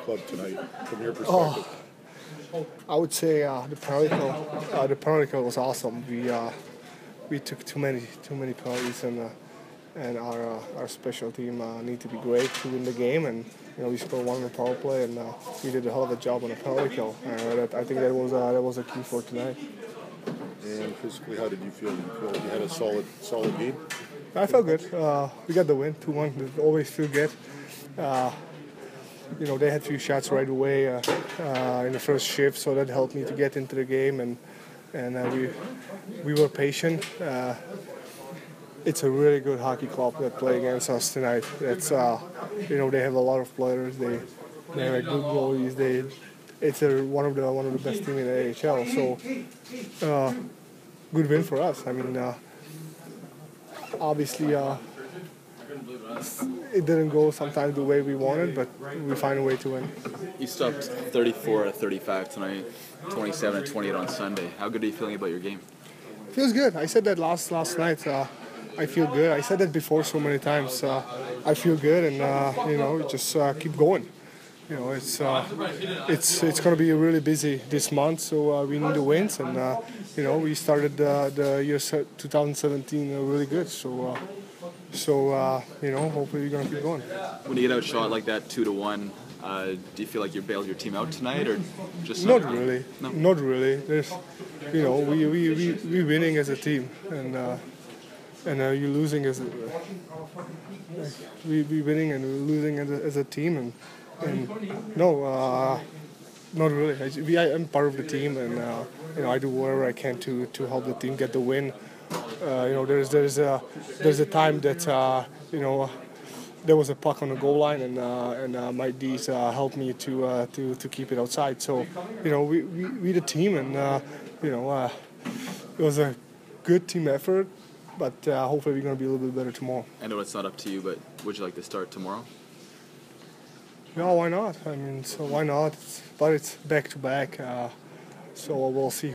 club tonight from your perspective? I would say the penalty kill was awesome. We took too many penalties, and our special team need to be great to win the game. And we scored one on the power play, and we did a hell of a job on the penalty kill. I think that was a key for tonight. And physically, how did you feel? You had a solid game? I felt good. We got the win, 2-1. Always feel good. They had a few shots right away in the first shift, so that helped me to get into the game, and we were patient. It's a really good hockey club that play against us tonight. It's they have a lot of players. They have good goalies. It's one of the best teams in the AHL. So good win for us. I mean, obviously. It didn't go sometimes the way we wanted, but we find a way to win. You stopped 34 of 35 tonight, 27 of 28 on Sunday. How good are you feeling about your game? Feels good. I said that last night. I feel good. I said that before so many times. I feel good, and just keep going. It's going to be really busy this month, so we need the wins, and we started the year 2017 really good. So hopefully we're gonna keep going. When you get outshot like that 2-1, do you feel like you bailed your team out tonight, or just not really? No? Not really. There's, we winning as a team, and you losing as we winning and we're losing as a team, and no, not really. I'm part of the team, and I do whatever I can to help the team get the win. There's a time that there was a puck on the goal line, and my D's helped me to keep it outside. So we the team, and it was a good team effort, but hopefully we're going to be a little bit better tomorrow. I know it's not up to you, but would you like to start tomorrow? No, why not? I mean, so why not? But it's back to back, so we'll see.